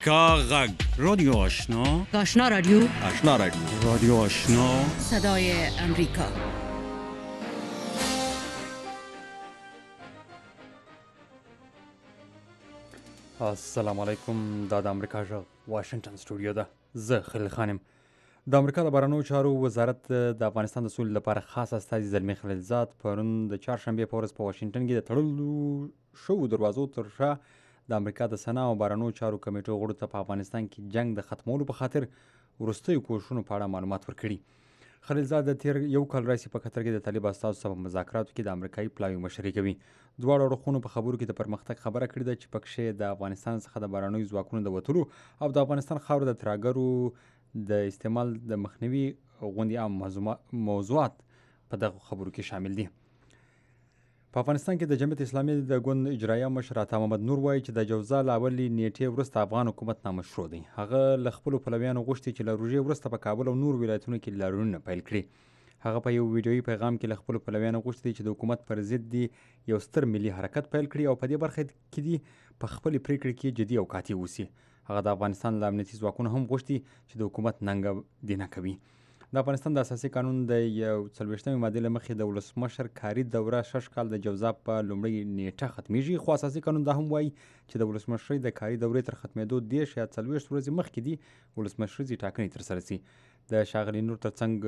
کاغذ رادیو آشنا آشنا رادیو آشنا رادیو رادیو آشنا صدای امریکا. السلام علیکم. دا د امریکا غږ واشنگټن سټوډیو ده. زه خلیل خانم. د امریکا د بهرنیو چارو وزارت د افغانستان د سولې لپاره خاص استازي زلمي خلیلزاد پرون د چهارشنبې په ورځ په واشنګټن کې د تړلو شوو دروازو تر شا د امریکا د سنا او بهرنیو چارو کمیټو غړو ته په افغانستان کې جنگ د ختمولو په خاطر وروستیو کوښښونو په اړه معلومات ورکړي. خلیلزاد د تیر یو کال راهیسې په قطر کې د طالب استازو سره په مذاکراتو کې د امریکایي پلاوي مشري کوي. دواړو اړخونو په خبرو کې د پرمختګ خبره کړې ده چې پکښې د افغانستان څخه د بهرنیو ځواکونو د وتلو او د افغانستان خاوره د ترهګرو د استعمال د مخنیوي غوندې عام موضوعات په دغه خبرو کې شامل دي. په افغانستان کې د جمعیت اسلامي د ګوند اجرایه مشر عطا محمد نور وایي چې د جوزا له اولې نیټې وروسته افغان حکومت نامشروع دی. هغه له خپلو پلویانو غوښتي چې له روژې وروسته په کابل او نور ولایتونو کې لاریونونه پیل کړي. هغه په یو ویډیویي پیغام کې له خپلو پلویانو غوښتي چې د حکومت پر ضد دي یو ستر ملي حرکت پیل کړي او په دې برخه کې دي په خپلې پریکړې کې جدي او قاطع اوسي. هغه د افغانستان له امنیتي ځواکونو هم غوښتي چې د حکومت ننګه دینه کوي. د افغانستان د اساسي قانون د 40مې مادې له مخې د ولسمشر کاري دوره 6 کال د جوزا په لومړۍ نیټه ختمیږي، خو اساسي قانون دا هم وایي چې د ولسمشرۍ د کاري دورې تر ختمېدو 10 یا 40 ورځې مخکې دي ولسمشریزې ټاکنې ترسره شي. د ښاغلي نور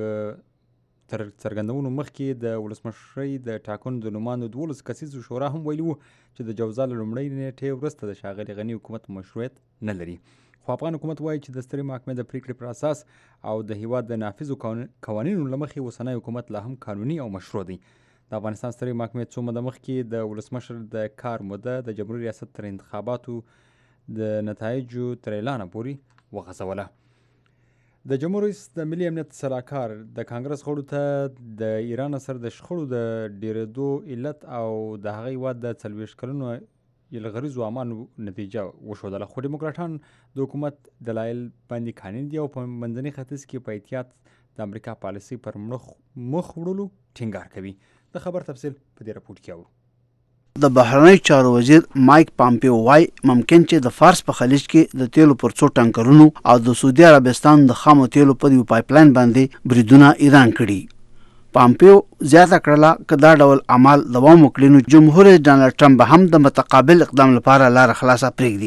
تر څرګندونو مخکې د ولسمشرۍ د ټاکنو د نوماندو 12 کسیزو شورا هم ویلي وو چې د جوزا له لومړۍ نیټې وروسته د ښاغلي غني حکومت مشروعیت نه لري. خو افغان حکومت وایي چې د سترې محکمې د پریکړې پر اساس او د هیواد د نافذو قوانینو له مخې اوسنی حکومت لا هم قانوني او مشروع دی. د افغانستان سترې محکمې څو موده مخکې د ولسمشر د کار موده د جمهوري ریاست تر انتخاباتو د نتایجو تر اعلانه پورې وغځوله. د جمهور رئیس د ملي امنیت سلاکار د کانګرس غړو ته د ایران سره د شخړو د ډیرېدو علت او د هغه هیواد د 40 کلونو یلغریزو اعمالو نتیجه وښودله، خو ډیموکراټان د حکومت دلایل باندې قانون دي او په منځني ختیځ کې په احتیاط د امریکا پالیسۍ پر مخ وړلو ټینګار کوي. د خبر تفصیل په دې راپورټ کې اورو. د بهرنیو چارو وزیر مایک پامپیو وایي ممکن چې د فارس په خلیج کې د تیلو پر څو ټانکرونو او د سعودي عربستان د خامو تیلو پر یو پایپلاین باندې بریدونه ایران کړي. پامپیو زیاته کړله که دا ډول اعمال دوام وکړي نو جمهور رئیس ډانلډ ټرمپ به هم د متقابل اقدام لپاره لاره خلاصه پرېږدي.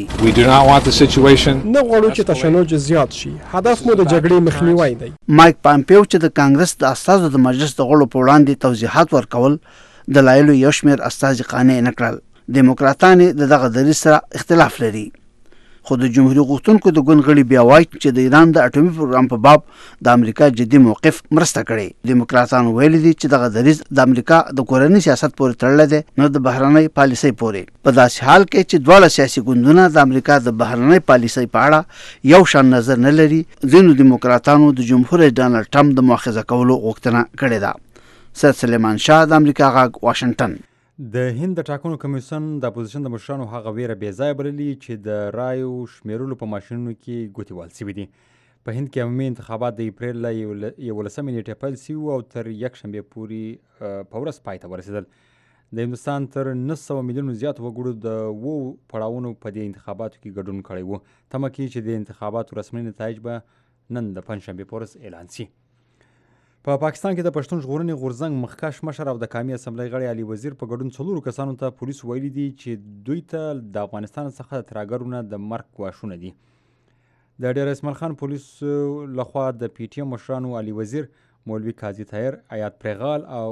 نه غواړو چې تشنج زیات شي. هدف مو د جګړې مخنیوی دی. مایک پامپیو چې د کانګرس د استازو د مجلس د غړو په وړاندې توضیحات ورکول دلایلو یو شمېر استازي قانع نه کړل. دیموکراتان د دغه دریځ سره اختلاف لري، خو د جمهوریت غوښتونکو د ګوند غړي بیا وایي چې د ایران د اټومي پروګرام په باب د امریکا جدي موقف مرسته کړې. دیموکراتانو ویلي دي چې دغه دریځ د امریکا د کورني سیاست پورې تړلی دی، نه د بهرنۍ پالیسۍ پورې. په داسې حال کې چې دواړه سیاسي ګوندونه د امریکا د بهرنۍ پالیسۍ په اړه یو شان نظر نه لري، ځینو دیموکراتانو د جمهور رئیس ډانلډ ټرمپ د مؤاخذه کولو غوښتنه کړې ده. سید سلیمان شاه د امریکا غږ واشنګټن. د هند د ټاکنو کمیسیون د اپوزیشن د مشرانو هغه ویره بې ځایه بللي چې د رایو شمیرلو په ماشینونو کې ګوتې وال شوي دي. په هند کې عمومي انتخابات د اپریل له 11 نیټې پیل شوي او تر یکشنبې پورې په ورځ پای ته ورسېدل. د هندوستان تر 900 میلیونو زیات وګړو د 2 پړاوونو په دې انتخاباتو کې ګډون کړی و. تمه کېږي چې د انتخاباتو رسمي نتایج به نن د پنجشنبې په ورځ اعلان شي. په پاکستان کې د پښتون ژغورنې غورځنګ مخکښ مشر او د قومي اسمبلۍ غړی علي وزیر په ګډون 4 کسانو ته پولیس ویلي دي چې دوی ته د افغانستان څخه د ترهګرو نه د مرګ ګواښونه دي. د ډیر اسماعیل خان پولیسو لخوا د پی ټي ایم مشرانو علي وزیر، مولوي قاضي طاهر، آیات پریغال او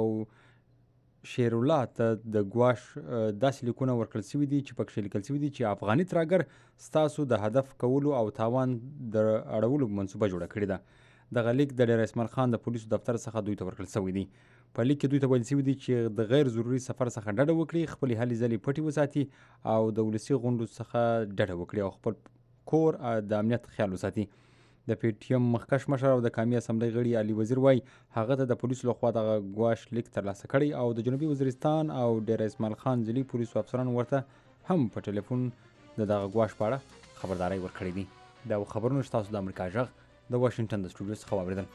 شیر الله ته د ګواښ داسې لیکونه ورکړل شوي دي چې پکښې لیکل شوي دي چې افغاني ترهګر ستاسو د هدف کولو او تاوان د اړولو منصوبه جوړه کړې ده. دغه لیک د ډیر اسماعیل خان د پولیسو دفتر څخه دوی ته ورکړل شوی دی. په لیک کې دوی ته ویل شوي دي چې د غیر ضروري سفر څخه ډډه وکړي، خپلې هلې ځلې پټې وساتي او د ولسي غونډو څخه ډډه وکړي او خپل کور د امنیت خیال وساتي. د پی ټي ایم مخکښ مشر او د قومي اسمبلۍ غړي علي وزیر وایي هغه ته د پولیسو لخوا دغه ګواښ لیک ترلاسه کړی او د جنوبي وزیرستان او ډیر اسماعیل خان ځلي پولیسو افسرانو ورته هم په ټلیفون د دغه ګواښ په اړه خبرداری ورکړی دی. دا خبرونه ستاسو د امریکا غږ د واشنګټن د سټوډیو څخه واورېدل.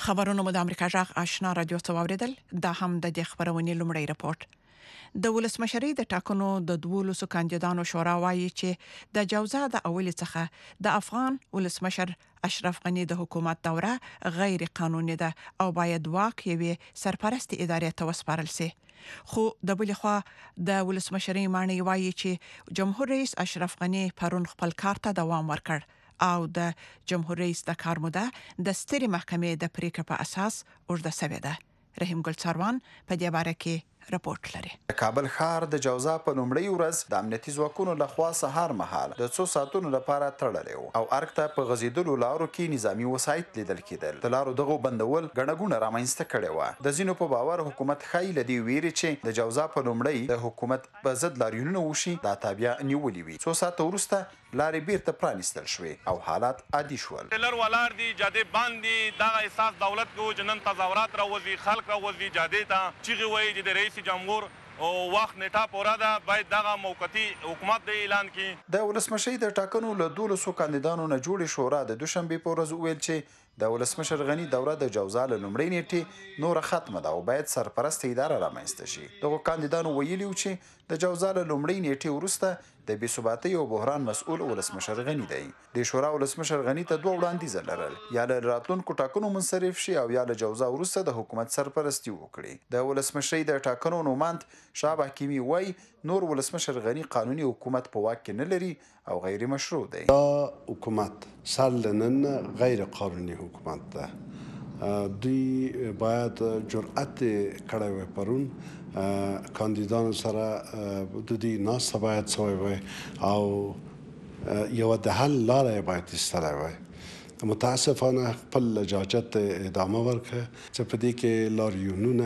خبرونه د امریکا جغ آشنا رادیو څوریدل دا هم د دې خبرونې لومړی رپورت. د ولسمشرۍ د ټاکنو د 12 کاندیدانو شورا وايي چې د جوزا د اولي څخه د افغان ولسمشر اشرف غنی د حکومت دوره غیر قانوني ده او باید واک یوې سرپرست ادارې ته وسپارل شي. خو د بل خوا د ولسمشرۍ معنی وايي چې جمهور رئیس اشرف غنی پرون خپل کار ته دوام ورکړ او د جمهور رئیس د کار موده د ستري محکمې د پریکړې په اساس اوږده شوې ده. رحیم ګل څاروان په دې باره کې رپورت لري. کابل ښار د جوزا په لومړۍ ورځ د امنیتي ځواکونو لخوا سهار مهال د 2 ساعتونو لپاره تړلی و او ارګ ته په غځېدلو لارو کې نظامي وسایط لیدل کېدل. د لارو دغو بندول ګڼه ګوڼه رامنځته کړې وه. د ځینو په باور حکومت ښایي له دې ویرې چې د جوزا په لومړۍ د حکومت په ضد لاریونونه وشي دا تابیا نیولې وي. 2 ساعته وروسته لارې بیرته پرانیستل شوې او حالات عادي شول. ټیلر ولار دي جادې باندې دغه احساس دولت کو جنن تظاهرات راوځي خلک راوځي جادې ته چیغې وایي چې د رئیس جمهور او وخت نیټه پوره ده باید دغه موقتی حکومت د اعلان کړي. د ولسمشۍ د ټاکنو له 12 کاندیدانو نه جوړې شورا د دوشنبې په ورځ وویل چې د ولسمشر غنی دوره د جوزا له لومړۍ نیټې نور ختمه ده او باید سرپرست اداره رامنځته شي. دغه کاندیدانو ویلي چې د جوزا له لومړۍ نیټې وروسته د بې ثباتۍ او بحران مسؤل ولسمشر غنی دی. د شورا ولسمشر غنی ته 2 وړاندیز لرل یا له راتلونکو ټاکنو منصرف شي او یا له جوزا وروسته د حکومت سرپرستی وکړي. د ولسمشۍ د ټاکنو نوماند شاه حکیمي وایي نور ولسمشر غنی قانوني حکومت په واک کې نه لري او غیر مشروع دی. حکومت سالنن غیر قانوني حکومت ده. دوی باید جرأت کړی وای پرون کاندیدانو سره د دې ناسته باید سوی وای او یو د حل لاره باید ایستلی وای. متاسفانه خپل لجاجت ادامه ورکړه چې په دې کې لاریونونه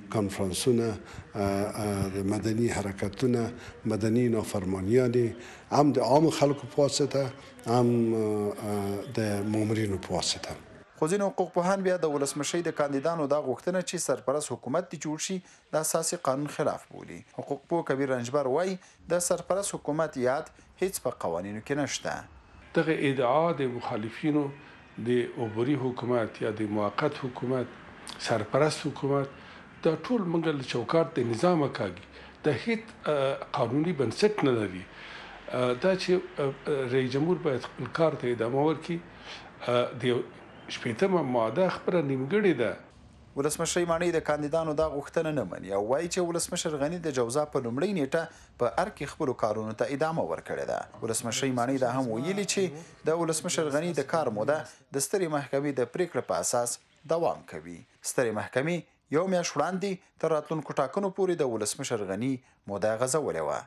کانفرانسونه د مدني حرکتونه مدني نافرمانیانې هم د عام خلکو په واسطه هم د مامورینو په واسطه. خو ځینې حقوقپوهان بیا د ولسمشۍ د کاندیدانو دا غوښتنه چې سرپرست حکومت دې جوړ شي د اساسي قانون خلاف بولي. حقوقپوه کبیر رنجبر وایي د سرپرست حکومت یاد هیڅ په قوانینو کې نشته. دغه ادعا د مخالفینو د عبوري حکومت یا د موقت حکومت سرپرست حکومت دا ټول موږ له چوکاټ د نظام کاږي د هیڅ قانوني بنسټ نه لري. دا چې رئیس جمهور باید خپل کار ته ادامه ورکړي د شپېتمه ماده خبره نیمګړې ده. ولسمشۍ ماڼۍ د کاندیدانو دا غوښتنه نه مني او وایي چې ولسمشر غنی د جوزا په لومړۍ نیټه په ارګ کې خپلو کارونو ته ادامه ورکړې ده. ولسمشۍ ماڼۍ دا هم ویلي چې د ولسمشر غنی د کار موده د سترې محکمې د پریکړې په اساس دوام کوي. سترې محکمې 1 میاشت وړاندې تر راتلونکو ټاکنو پورې د ولسمشر غنی موده غځولې وه.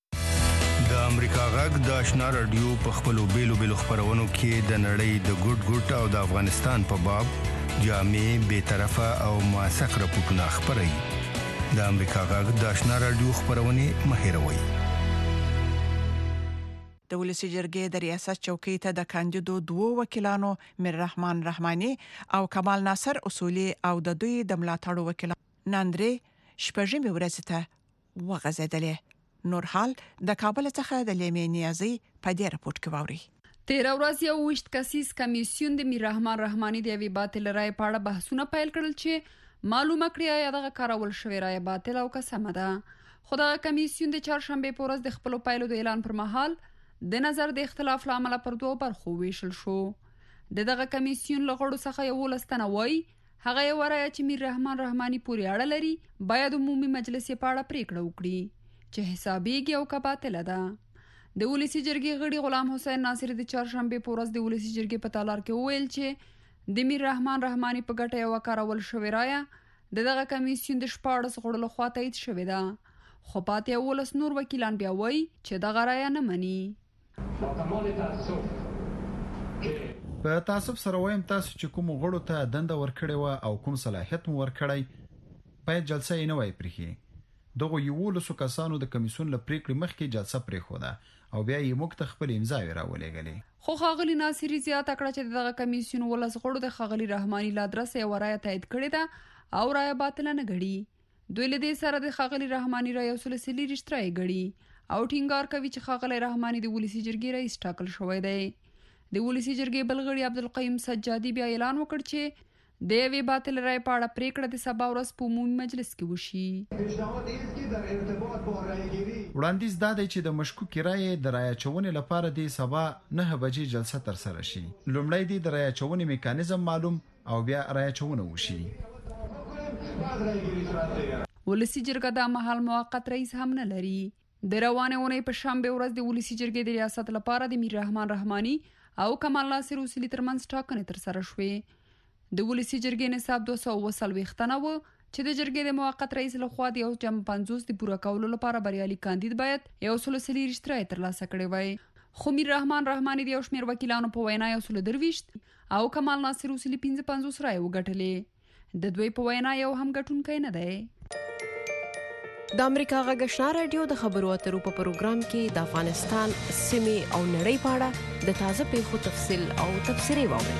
د امریکا غږ د آشنا رادیو په خپلو بیلو خبرونو کې د نړۍ د ګډ او د افغانستان په باب جامع بې طرفه او موثق راپورټونه خپروي. د امریکا غږ د آشنا رادیو خبرونه مه هېروئ. د ولسی جرګې د ریاست چوکۍ ته د کاندیدو 2 وکیلانو میر رحمان رحماني او کمال ناصر اصولي او د دوی د ملاتړو وکیلانو ناندرې شپږمې ورځ ته وغځېدلې. نور حال د کابل څخه د لیمې نیازي په دې رپورت کې واوري. 13 ورځ یو وشت کسیز کمیسیون د میر رحمان رحماني د وی باطل رائے په اړه بحثونه پیل کړل چې معلومه کړی یا دغه کارول شوی رائے باطل او قسمه ده. خو دغه کمیسیون د چهارشنبه په ورځ د خپل پایلو د اعلان پر مهال د نظر د اختلاف لامل پر 2 برخو ویشل شو. دغه کمیسیون له غړو څخه یو لستنه وای هغه یو رائے چې میر رحمان رحماني پورې اړه لري باید عمومي مجلس په اړه پریکړه وکړي چې حسابيږي او کباطل ده. د ولسی جرګې غړي غلام حسین ناصر د چهارشنبه په ورځ د ولسی جرګې په تالار کې وویل چې د میر رحمان رحماني په ګټه یو کارول شوی رائے دغه کمیسیون د 14 غړو لخوا تایید شوی ده. خو پاتې 19 نور وکیلان بیا وایي چې دغه رائے نه مني. په تاسف سره وایم تاسو چې کوم غړو ته دنده ورکړې و او کوم صلاحیت مو ورکړی باید جلسه یې نه وای پرخي. دغه 11 کسانو د کمیسیون له پریکړې مخکې جلسه پرې خوده او بیا یې موږ ته خپل امضا ورولېږلې. خو خاغلی ناصری زیاته کړه چې دغه کمیسیون ولس غړو د خاغلی رحماني لادرسه یو رائے تایید کړې ده او رائے باطل نه غړي. دوی له دې سره د خاغلی رحماني رائے وسلسلي رښترای غړي او ټینګار کوي چې خاغلی رحماني د ولسی جرګې رئیس ټاکل شوی دی. د ولسی جرګې بلغړي عبدالقیم سجادي بیا اعلان وکړ چې د یوې باطل رایې په اړه پریکړه د سبا ورځ په عمومي مجلس کې وشي. وړاندیز دا دی چې د مشکوکې رایې د رایه چونې لپاره د سبا 9 بجې جلسه ترسره شي. لومړی د رایه چونې میکانیزم معلوم او بیا رایه چونه وشي. ولسی جرګه د مهال موقت رئیس هم نه لري. د روانه اونۍ په شنبه ورځ د ولسی جرګې د ریاست لپاره د میر رحمان رحماني او کمال ناصر اصولي ترمنځ ټاکنې ترسره شوې. د ولسی جرګې نصاب 240 تنه و چې د جرګې د موقت رئیس لخوا د یو جمع 50 د پوره کولو لپاره بریالي کاندید باید 130 رای ترلاسه کړي وای. خو میر رحمان رحماني د یو شمېر وکیلانو په وینا 123 او کمال ناصر اصولي 55 رای وګټلې. د دوی په وینا یو هم ګټونکی نه دی. د امریکا غږ آشنا رادیو د خبرو اترو په پروګرام کې د افغانستان سیمې او نړۍ په اړه د تازه پیښو تفصیل او تبصرې واورئ.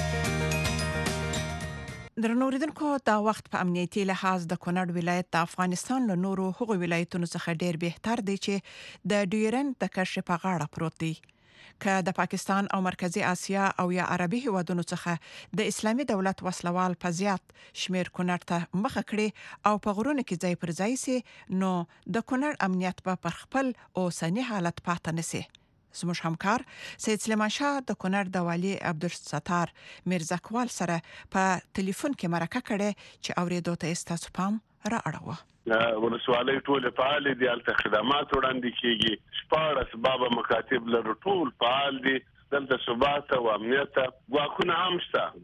درنو اوریدونکو، دا وخت په امنیتي لحاظ د کونړ ولایت د افغانستان له نورو هغو ولایتونو څخه ډیر بهتر دی چې د ډیورند د کرښې په غاړه پروت دی. که د پاکستان او مرکزی اسیا او یا عربي هیوادونو څخه د اسلامي دولت وسلوال په زیات شمیر کونړ ته مخه کړي او په غرونو کې ځای پر ځای سي، نو د کونړ امنیت په خپل اوسنی حالت پاتې نسی. زموږ همکار سید سلیمان شاه د کونړ د والي عبدالستار میرزکوال سره په ټلیفون کې مرکه کړې چې اوریدو ته ستاسو پام را اړوه. ولسوالۍ ټول فعال دي، الته خدمات وړاندې کیږي، 14 اسباب مکاتب لرو، ټول فعال دي، دلته ثبات او امنیت. ګواښونه هم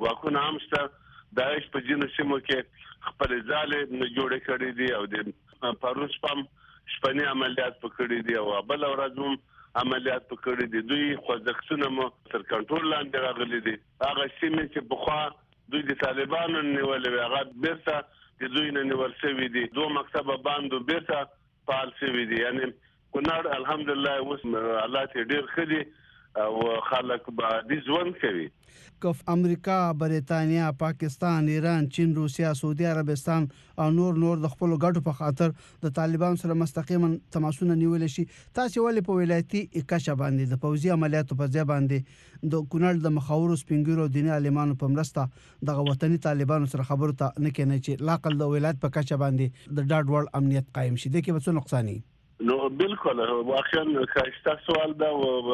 شته، داعش په جنو سیمو کې خپل ځاله جوړې کړې دي او د پروس پم شپنی عملیات پکړې دي او بل ورځ عملیات پکړې دي. دوی خوځښتونه مو تر کنټرول لاندې راغلي دي. هغه سیمې چې بخوا دوی د طالبانو نیولې هغه بیرته د دوی نه نیول شوي دي. 2 مکتبه باندې بیرته فعال شوي دي. یعنی کونړ الحمدلله اوس حالات ډېر ښه دي او خلک به د ژوند کوي. کف امریکا، بریتانیا، پاکستان، ایران، چین، روسیا، سعودي عربستان او نور د خپل ګټو په خاطر د طالبانو سره مستقیما تماسونه نیول شي. تاسو ولې په ولایتي اکاشه باندې د پوځي عملیاتو په ځای باندې د کونړ د مخاورو سپینګیرو دیني عالمانو په مرسته د وطني طالبانو سره خبرو ته نه کېنئ چې لاقل د ولایت په کچه باندې د ډاډ وړ امنیت قائم شي؟ د کې به څه نقصان وي؟ نو بالکل واقعا ښایسته سوال ده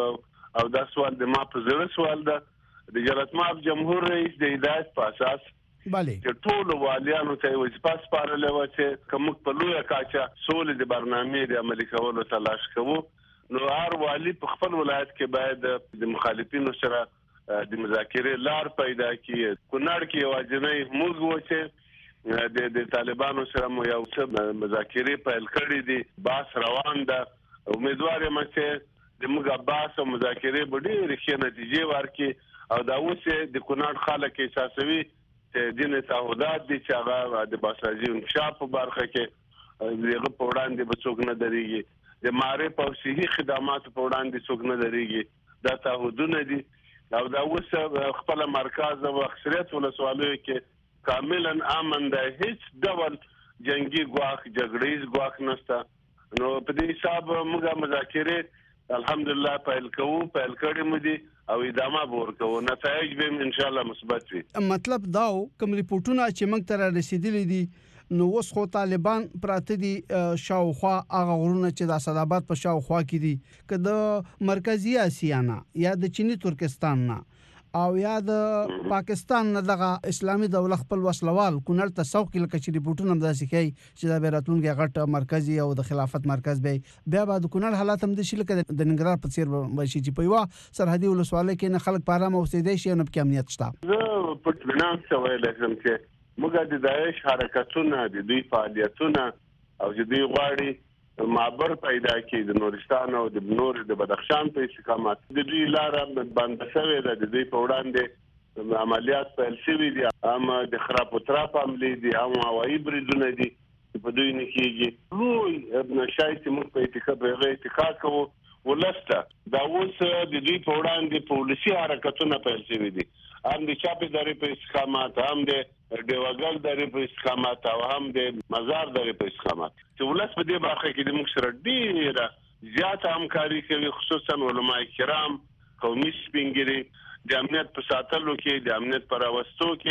او دا سوال د ما په زړه سوال ده. د جلالتمآب جمهور رئیس د هدایت په اساس چې ټول والیانو ته وظیفه سپارلې و چې کوم په لویه کاچه سولې د برنامې د عملي کولو تلاش کوو. نو هر والی په خپل ولایت کې باید د مخالفینو سره د مذاکرې لار پیدا کړي. کونړ کې واجنې موږ و چې د طالبانو سره مو یو څه مذاکرې پیل کړې دي، باس روان ده. امیدوار یم چې د موږ باس او مذاکرې به ډېرې ښې نتیجې ورکړي او دا اوس د کونړ خلک احساسوي چې ځینې تعهدات دي چې هغه د باسازي انکشاف په برخه کې دغه په وړاندې به څوک نه درېږي، د معرف او صحي خدماتو په وړاندې څوک نه درېږي. دا تعهدونه دي او دا اوس خپل مرکز او اکثریت ولسوالیو کې کاملا امن ده، هیڅ ډول جنگي ګواښ جګړیز ګواښ نشته. نو په دې حساب موږ مذاکرې الحمدلله پیل کړې مو دي او ادامه به ورکوو. نتایج به ان شاء الله مثبت وي. مطلب دا کوم ریپورتونه چې موږ ته رسیدلي دي نو اوس خو طالبان پراته دي شاوخوا هغه غرونه چې د اسداباد په شاوخوا کې دي، که د مرکزی اسیا نه یا د چینی ترکستان نه او یا د پاکستان نه دغه اسلامي دولت خپل وسلوال کونړ ته سوق کې لکه چې ریپورتونه هم داسې کوي چې دا به راتلونکي غټ مرکزي او د خلافت مرکز به بیا به د کونړ حالات هم د شي لکه د ننګرهار په څیر به شي چې په یوه سرحدي ولسوالۍ کې نه خلک په ارامه اوسېدی شي او نه پکې امنیت شته. زه په اطمینان څه ویلی شم چې موږ د داعش حرکتونه، د دوی فعالیتونه او چې دوی غواړي معبر پیدا کړي د نورستان او د نور د بدخشان په استقامت، د دوی لاره بند شوې ده، د دوی په وړاندې عملیات پیل شوي دي، هم د خراب و تراب حملې دي، هم هوایي بریدونه دي په دوی نه کېږي. لوی شاید چې موږ په اتکا کوو ولسته دا اوس د دوی په وړاندې پولیسي حرکتونه پیل شوي دي، هم د چاپې درې په استقامت، هم د ډیوګل درې په استقامت او هم د مزار درې په استقامت، چې ولس په دې برخه کې د موږ سره ډېره زیاته همکاري کوي، خصوصا علما کرام، قومي سپین ږیري د امنیت په ساتلو کې، د امنیت په راوستو کې،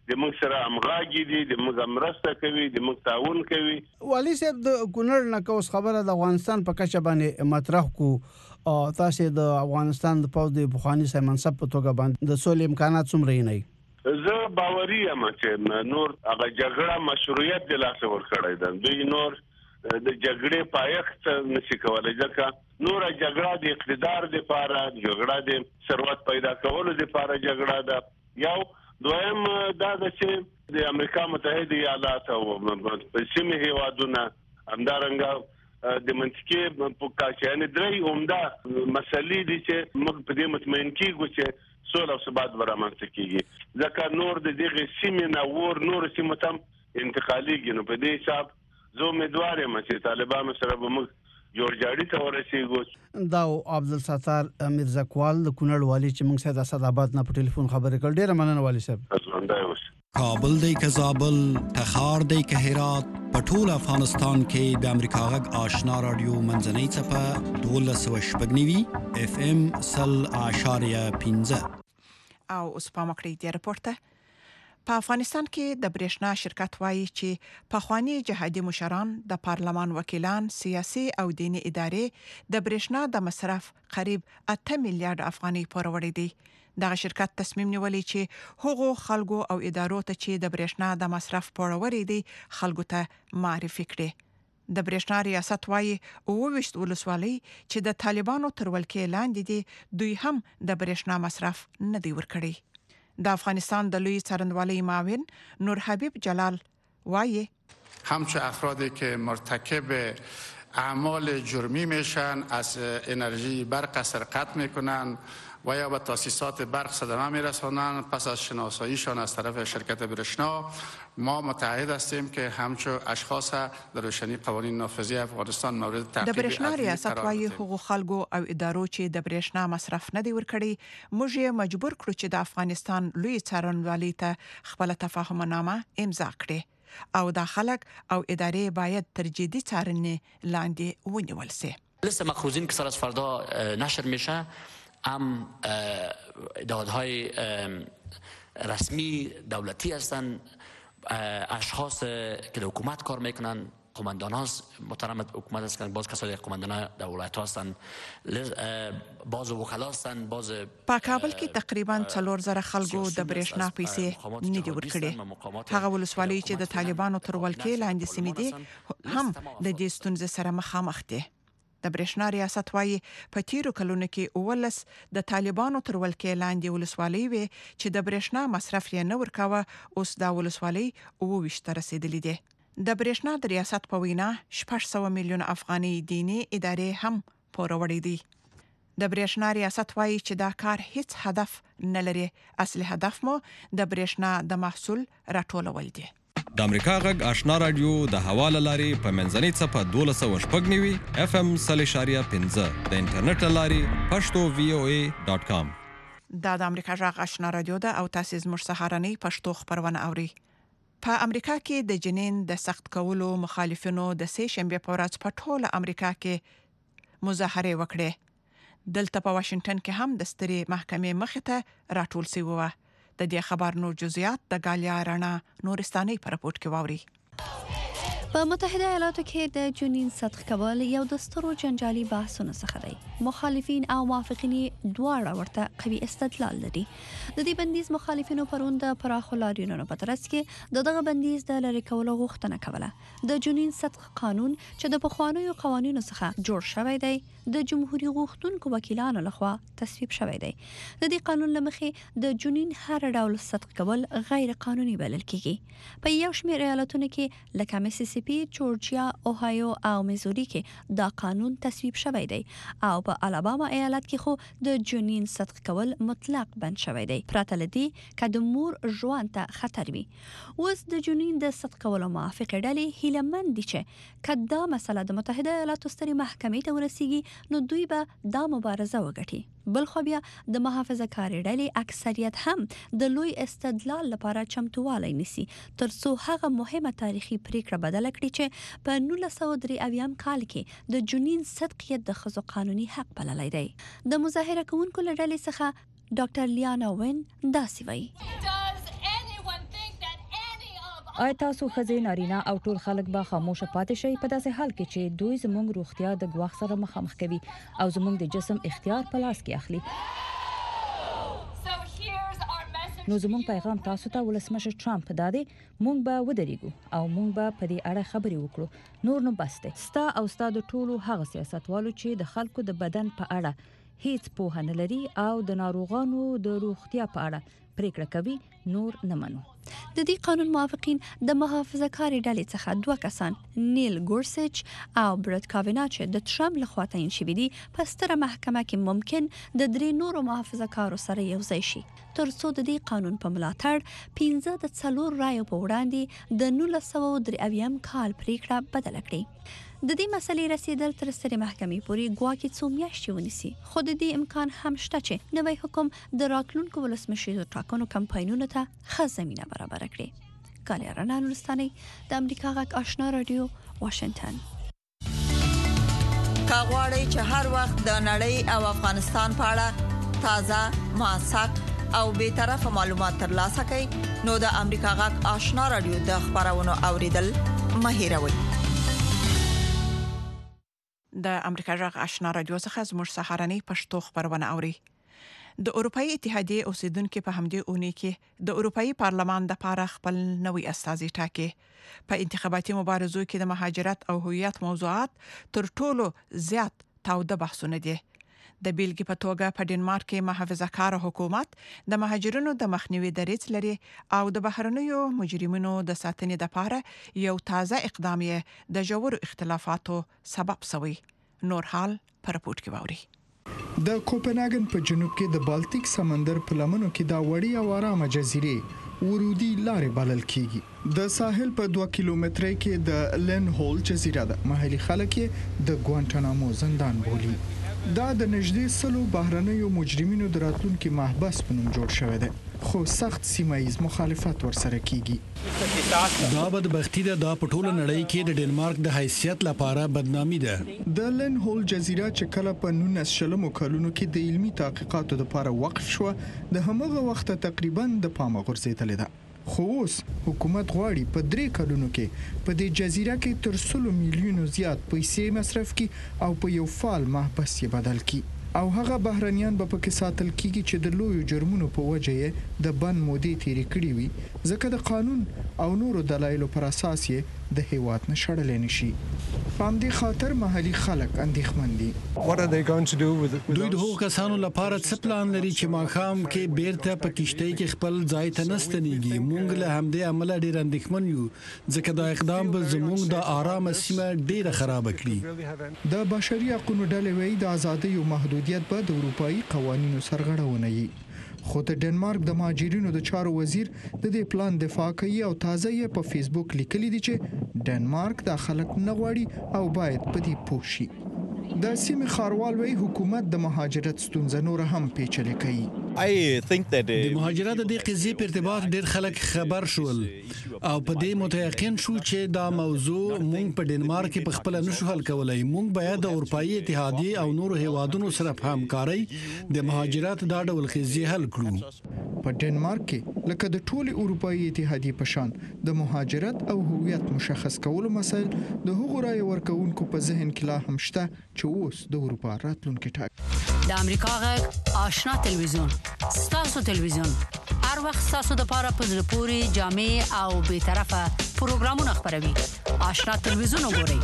د موږ سره همغږي دي، د موږ مرسته کوي، د موږ تعاون کوي. والي صاحب د کونړ نه کوس خبره د افغانستان په کچه باندې مطرح کو تاسو د افغانستان د پوز د بخوانی سره منصب په توګه باندې د سولې امکانات څومره نه زه باوري یم چې نور هغه جګړه مشروعیت د لاس ور کړی ده. دوی نور د جګړې پایښت نشي کولای ځکه نور جګړه د اقتدار لپاره، جګړه د ثروت پیدا کولو لپاره جګړه ده. یو دویم دا ده چې د امریکا متحده ایالات او په سیمه هیوادونه همدارنګه د منطقي په کاچه نه درې عمده مسلې دي چې موږ په دې مطمئن کیږو چې سوله او ثبات برابر کیږي ځکه نور د دغه سیمه نه ور نور سیمه تم انتقالي نو په دې حساب زه امیدوار یم چې طالبانو سره به موږ جوړجاړي ته ورسېږو. دا عبدالستار میرزاکوال د کونړ والي چې موږ سره د اسداباد نه په ټلیفون خبرې کړې. ډېره مننه والي صاحب. کابل دی که زابل، تخار دی که هرات، په ټول افغانستان کې د امریکا غږ آشنا رادیو منځنۍ څپه 1290 FM 0.15 او اوس په مکړې دی راپورته. په افغانستان کې د برېښنا شرکت وایي چې پخوانی جهادي مشران، د پارلمان وکیلان، سیاسي او دینی ادارې د برېښنا د مصرف قریب 8 میلیارډ افغانۍ پوروړي دي. دغه شرکت تصمیم نیولی چې هغو خلکو او ادارو ته چې د برېښنا د مصرف پوروړي دي خلکو ته معرفي کړي. د برېښنا ریاست وایي 28 ولسوالۍ چې د طالبانو تر ولکې لاندې دي دوی هم د برېښنا مصرف نه دی ورکړي. د افغانستان د لوی څارنوالۍ معاون نور حبیب جلال وایي همچه افرادی که مرتکب اعمال جرمی میشن از انرژی برق سرقت میکنن و یا به تاسیسات برق صدمه میرسانند. پس از شناساییشان از طرف شرکت برېښنا ما متعهد هستیم که همچو اشخاص در روشنی قوانین نافذی افغانستان مورد تعقیب. د برېښنا ریاست وایي هغو خلکو او ادارو چې د برېښنا مصرف نه دی ورکړي موږ یې مجبور کړو چې د افغانستان لوی څارنوالۍ ته خپل تفاهمنامه امضا کړي او دا خلک او ادارې باید تر جدي څارنې لاندې ونیول شي. لیست مأخوذین که سر از فردا نشر میشه هم دادهای رسمی دولتی هستند، اشخاص که در حکومت کار میکنن، قماندان ها محترم حکومت هستند، باز کسایی قماندان دولت هستند، باز وکلا هستند، باز په کابل کې تقریبا 4000 خلکو د برېښنا پیسې نه دي ورکړي. هغه ولسوالۍ چې د طالبانو تر ولکې لاندې سیمې دي هم د دې ستونزې سره مخامخ دي. د برېښنا ریاست وایي په تیرو کلونو کې 19 د طالبانو تر ولکې لاندې ولسوالۍ وي چې د برېښنا مصرف یې نه ورکاوه، اوس دا ولسوالۍ 28 ته رسیدلې دي. د برېښنا د ریاست په وینا 600 میلیون افغانۍ دینی ادارې هم پوروړي دي. د برېښنا ریاست وایي چې دا کار هیڅ هدف نه لري، اصلي هدف مو د برېښنا د محصول راټولول دي. د امریکا غږ آشنا رادیو د حواله لاري په منځنۍ څپه 1290 FM 0.15 د انټرنیټ لاري پښتو voa.com. دا د امریکا غږ آشنا رادیو ده او تاسو زموږ سهارنۍ پښتو خبرونه اوري. په امریکا کې د جنین د سخت کولو مخالفینو د سه شنبه په ورځ په ټوله امریکا کې مظاهره وکړه. دلته په واشنگټن کې هم د سترې محکمې مخې ته راټول شوی و. د دې خبر نور جزئیات د غالیا رانا نورستاني پر راپورټ کې واوري. په متحده ایالاتو کې د جنین سطح کول یو د سترو جنجالي بحثونو څخه دی. مخالفین او موافقین دواړه ورته قوي استدلال لري. د دې بندیز مخالفینو پرون د پراخو لاریونونو په ترڅ کې دغه بندیز د لری کولو غوښتنه کوله. د جنین سطح قانون چې د پخوانیو قوانینو څخه جوړ شوی دی د جمهوریت غوښتونکو وکیلانو لخوا تصویب شوی دی. د دې قانون لمخې د جنین هر ډول سطح کول غیر قانوني بلل کیږي. په یو شمېر ایالتونو کې لکه میسیسیپي، جورجیا، اوهایو او میزوري کې دا قانون تصویب شوی دی او په الاباما ایالت کې خو د جنین سطح کول مطلق بند شوی دی. پرته لدی که د مور ژوند ته خطر وي. اوس د جنین د سطح کولو موافق ډلې هیلهمند دي چې که دا مسله د متحده ایالاتو سترې محکمې ته ورسیږي نو دوی به دا مبارزه وګټي. بل خو بیا د محافظه کاري ډلې اکثریت هم د لوی استدلال لپاره چمتووالی نیسي تر څو هغه مهمه تاریخي پریکړه بدله کړي چې په 1983 کال کې د جنین صدقیت د ښځو قانوني حق بللی دی. د مظاهره کوونکو له ډلې څخه ډاکټر لیانا وین داسې وایي. آیا تاسو ښځې نارینه او ټول خلک به خاموشه پاتې شي په داسې حال کې چې دوی زموږ روغتیا د ګواښ سره مخامخ کوي او زموږ د جسم اختیار په لاس کې اخلي؟ نو زموږ پیغام تاسو ته ولسمشر ټرمپ دا دی، موږ به ودرېږو او موږ به په دې اړه خبرې وکړو. نور نو بس دی. ستا او ستا د ټولو هغه سیاستوالو چې د خلکو د بدن په اړه هیڅ پوهه نه لري او د ناروغانو د روغتیا په اړه پریکړه کوي، نور نه منو. د دې قانون موافقین د محافظه کاري ډلې څخه 2 کسان، نیل ګورسچ او برټ کاویناچ د ټرمپ لخوا تعین شوي دي، په ستره محکمه کې ممکن د 3 نورو محافظه کارو سره یوځای شي ترڅو د دې قانون په ملاتړ 15 د 4 رایو په وړاندې د 1993 کال پریکړه بدل کړي. د دې مسلې رسیدل تر سترې محکمې پورې ګواکې څو میاشتې ونیسي، خو د دې امکان هم شته چې نوی حکم د راتلونکو ولسمشریزو ټاکنو کمپاینونو ته ښه زمینه برابره کړي. ګالیا رڼا نورستاني، د امریکا غږ آشنا رادیو، واشنگټن. کا غواړئ چې هر وخت د نړۍ او افغانستان په اړه تازه، موثق او بې طرفه معلومات ترلاسه کړئ، نو د امریکا غږ آشنا رادیو د خبرونو اوریدل مه هېروئ. د امریکا غږ آشنا رادیو څخه زموږ سهارنۍ پښتو خبرونه اوري. د اروپאי اتحادیې اوسیدونکو په همدې اونۍ کې د اروپאי پارلمان د لپاره خپل نوي استازي ټاکي. په انتخاباتي مبارزو کې د مهاجرت او هویت موضوعات تر ټولو زیات تاوده بحثونه دي. د بیلګې په توګه په ډنمارک کې محافظه‌کار حکومت د مهاجرینو د مخنیوي دریځ لري او د بهرنیو مجرمینو د ساتنې لپاره یو تازه اقدام یې د ژورو اختلافاتو سبب شوی. نور حال پر راپورټ کې ووري. د کوپنهاګن په جنوب کې د بالټیک سمندر په لمنو کې دا وړي او آرامه جزیره ورودی لارې بلل کیږي. د ساحل په 2 کیلومترۍ کې د لن هول جزیره ده. محلي خلک د ګوانټانامو زندان بولي. دا د نږدې 100 بهرنیو مجرمینو د راتلونکي محبس په نوم جوړ شوی دی، خو سخت سیمایي مخالفت ورسره کیږي. دا بدبختی ده د پټوله نړۍ کې د ډنمارک د حیثیت لپاره بدنامي ده. د لن هول جزیره چې کله په 19 کلونو کې د علمي تحقیقاتو لپاره وقف شو، د همغه وخت تقریبا د پامه غورځېدلې ده. خو اوس حکومت غواړي په 3 کلونو کې په دې جزیره کې تر 100 میلیونو زیات پیسې مصرف کړي او په یو فعال محبس یې بدل کړي او هغه بهرنیان به پکې ساتل کیږي چې د لوی جرمونو په وجه یې د بند مودې تیری کړی وي، ځکه د قانون او نورو دلایلو پر اساس یې د هیواد نشړل نشي. په دې خاطر محلي خلک اندېښمن دي. دوی د هغو کسانو لپاره څه پلان لري چې ماښام کې بیرته په کشتۍ کې خپل ځای ته نستنیږي؟ موږ له همدې امله ډېر اندېښمن یو، ځکه دا اقدام به زموږ د آرامه سیمه ډېره خراب کړي. د بشري حقوقو ډلې وایي د ازادۍ او محدودیت به د اروپאי قوانینو سرغړونه وي. خو د ډنمارک د مهاجرینو د چارو وزیر د دې پلان دفاع کوي او تازه یې په فیسبوک لیکلي دي چې ډنمارک د خلک نه غواړي او باید په دې پوه شي. د سیمې ښاروال وایي حکومت د مهاجرت ستونزه نور هم پیچلې کوي. د مهاجرت د قضیې په ارتباط ډېر خلک خبر شول او په دې متيقن شو چې دا موضوع مونږ په ډنمارک کې په خپل نشو حل کولای. مونږ باید د اروپאי اتحادیې او نورو هیوادونو سره په همکارۍ د مهاجرت دا ډول قضیې حل کړو. په ډنمارک کې لکه د ټولي اروپאי اتحادیې په شان د مهاجرت او هویت مشخص کولو مسایل د هغو رای ورکوونکو په ذهن کې لا هم شته چې اوس د اروپا راتلونکي ټاکي. د امریکا غږ آشنا تلویزیون، ستاسو تلویزیون، هر وخت ستاسو د لپاره په زړه پورې جامع او بې طرفه پروګرامونه خبروي. آشنا تلویزیون وګورئ.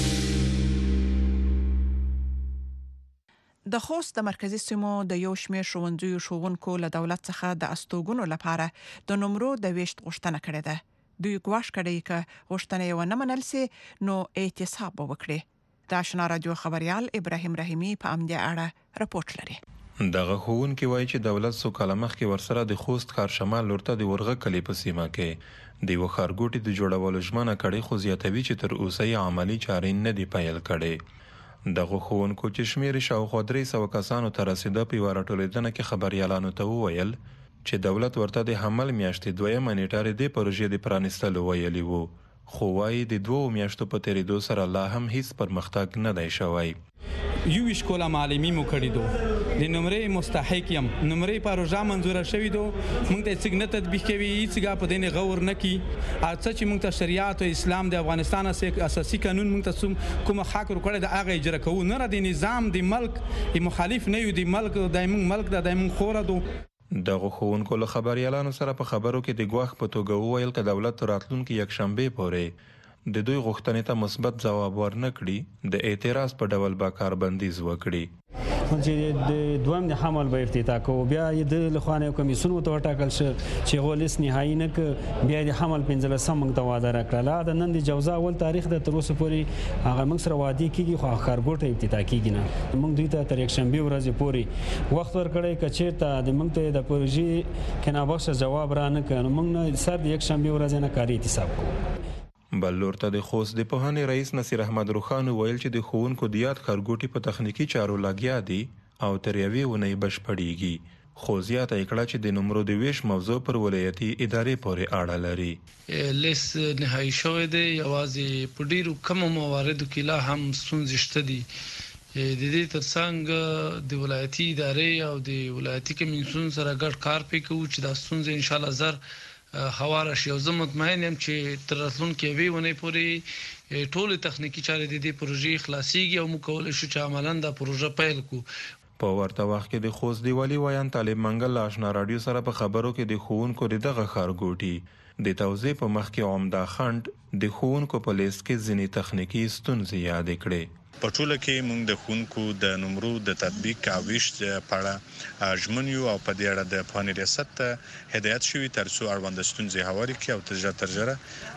د خوست د مرکزی سیمو د یو شمېر ښوونځیو ښوونکو له دولت څخه د استوګنو لپاره د نمرو د ویشت غوښتنه کړې ده. دوی ګواښ کړی چې غوښتنه یې ونه منل سي نو احتساب وکړي. د آشنا رادیو خبريال ابراهیم رحیمی په امدې اړه راپورټ لري. دغه ښوونکي وایي چې دولت سو کاله مخکې ورسره د خوست ښار شمال لور ته د ورغه کلی په سیمه کې د یو ښارګوټي د جوړولو ژمنه کړې، خو زیاتوي چې تر اوسه یې عملی چارې نه دي پیل کړې. دغه ښوونکو چې شمېر شاوخوا 300 کسانو ته رسیده په یوه راټولېدنه کې خبریالانو ته وویل چې دولت ورته د حمل میاشتې 2 نیټه د پروژې د پرانیستلو ویلي وو، خو وايي د 2 میاشتو په تیریدو سره لا هم هیڅ پرمختګ نه دی شوی. یو شکولا معلمی مو کړی دو د نمرې مستحق یم نمرې پروژه منزور شوی دو موږ ته څنګه تطبیق کوي هیڅ په دینه غور نه کی اڅ چې موږ ته شریعت او اسلام د افغانستان اساسي قانون موږ ته کوم حق ورکړی د هغه اجرا کوو نه د نظام د ملک مخالف نه یو د ملک دایمن ملک د دایمن خور دو. دغه ښوونکو له خبريالانو سره په خبرو کې د ګواښ په توګه وویل چې دولت راتلونکي یک شنبه پورې د دوی غوښتنې ته مثبت ځواب ورنکړي د اعتراض په ډول به کاربندیز وکړي. چې د دویم د حمل به ارتقا کوو بیا د لخوانه کمیسیون ته وټاکل شو چې غولیس نهایی نه ک بیا د حمل 15 موږ ته وعده راکړه د نن د جوزا اول تاریخ د تر اوسه پورې هغه موږ سره وعده کیږي خو خارګوټه ابتدا کیږي نه موږ دوی ته تر یک شنبه ورځې پورې وخت ورکړی کچې ته د موږ ته د پروژې کنا بخش جواب را نه کړ موږ نه سر د یک شنبه ورځې نه کاری حساب کوو. بل لور ته د خوست د پوهنې رئیس نصیر احمد روخان ویل چې د ښوونکو د یاد ښارګوټي په تخنیکی چارو لګیا دي او تر یوې اونۍ بشپړیږي. خو زیاته یې کړه چې د نمرو د ویش موضوع پر ولایتي ادارې پورې اړه لري. لیس نهایی شوی دی یوازې په ډیرو کمو مواردو کې لا هم ستونزې شته دي. د دې ترڅنګ د ولایتي ادارې او د ولایتي کمیسیون سره ګډ کار کوو چې دا ستونزې ان شاء الله زر هواره شي او زه مطمئن یم چې تر راتلونکي یوې اونۍ پورې ټول تخنیکی چارې د دې پروژې خلاصيږي او موږ کولی شو چې عملاً دا پروژه پیل کړو. په ورته وخت کې د خوست دی والی ویان طالب منګل آشنا رادیو سره په خبرو کې د ښوونکو د دغه ښارګوټي د توزیع په مخ کې عمده خند د ښوونکو په لیست کې ځینې تخنیکی ستونزې یاد کړې. په ټوله کې موږ د ښوونکو د نمرو د تطبیق او ویش په اړه ژمن یو او په دې اړه د پوهنې ریاست ته هدایت شوي تر څو اړوند ستونزې هوارې کړي او تر ژره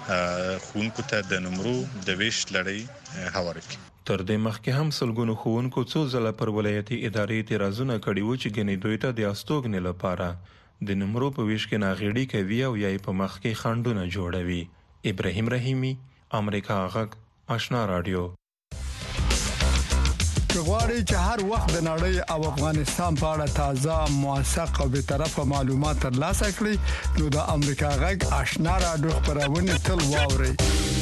ښوونکو ته د نمرو د ویش لړۍ هواره کړي. تر دې مخکې هم سلګونو ښوونکو څو ځله پر ولایتي ادارې اعتراضونه کړي وو چې ګنې دوی ته د استوګنې لپاره د نمرو په ویش کې ناغېړي کوي او یا په مخ کې خنډونه جوړوي. ابراهیم رحیمی، امریکا غږ، آشنا رادیو. غواړئ چې هر وخت د نړۍ او افغانستان په اړه تازه موثق او به طرفه معلومات ترلاسه کړئ نو د امریکا غږ آشنا رادیو خبرونه تل واورئ.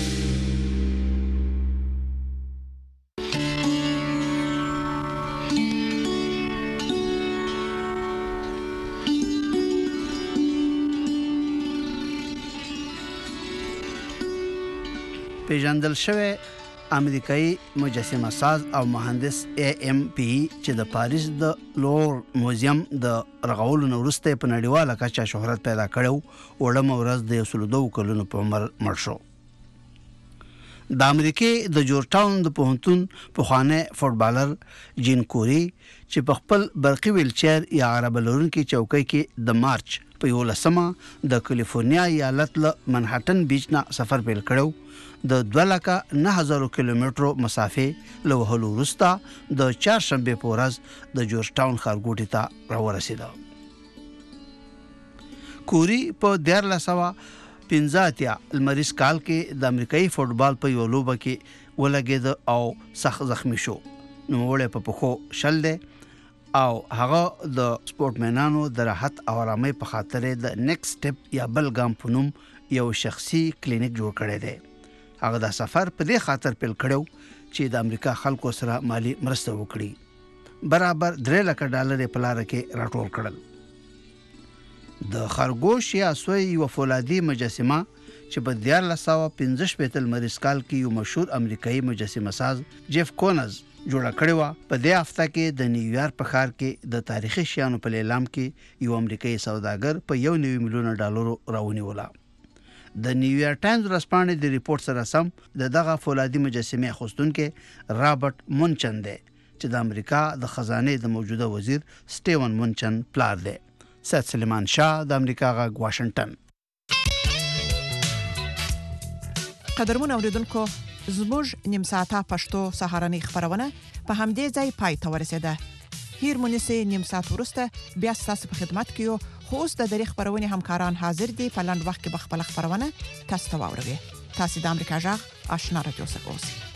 پیژندل شوی امریکایي مجسمه ساز او مهندس AMP چې د پاریس د لور موزیم د رغولو وروسته په نړیواله کچه شهرت پیدا کړو وړم ورځ د 102 کلونو په عمر مړ شو. د امریکای د جورج ټاون د پوهنتون پخوانی فوټبالر جین کوري چې په خپل برقي ویل چیر یا عربه لرونکي چوکۍ کې د مارچ په 11 د کالیفورنیا ایالت له منهټن بیچ نه سفر پیل کړو د 2,09,000 کیلومترو مسافه له وهلو وروسته د چهارشنبه په ورځ د جورج ټاون ښارګوټي ته راورسېد. کوري په 1915 لمریز کال کې د امریکایي فوټبال په یو لوبه کې ولګید او سخت زخمی شو. نو وړه په پخو شل دی او هغه د سپورټمنانو د راحت او آرامۍ په خاطر د نیکست سټپ یا بل ګام په نوم یو شخصي کلینیک جوړ کړی دی. هغه د سفر په دې خاطر پیل کړو چې د امریکا خلکو سره مالی مرسته وکړي. برابر $3 په لار کې راټول کړل. د خرګوش یا سوی یو فولادي مجسمه چې په 1915 لمریز کال کې یو مشهور امریکایي مجسمه ساز جیف کونز جوړه کړې و. په دې هفته کې د نیویارک په ښار کې د تاریخي شیانو په لیلام کې یو امریکایي سوداګر په $1 میلیون راونیوله. د نیویارک ټایمز ورځپاڼې د ریپورت سره سم دغه فولادي مجسمه اخیستونکو رابرټ مونچن دی چې د امریکا د خزانه د موجوده وزیر سټیون مونچن پلار دی. سید سلیمان شاه د امریکا غږ واشنگټن. قدرمن اوریدونکو زموږ نیم ساعته پښتو سهارنۍ خبرونه په همدې ځای پای ته ورسېده. هیر مونږه نیم ساعت ورسته بیا تاسو په خدمت کې یو خو اوس د دری خبرونه همکاران حاضر دي په لاند وخت کې بخپل خبرونه تاسو ته واوروي. تاسو د امریکا غږ آشنا رادیو څخه اوسئ.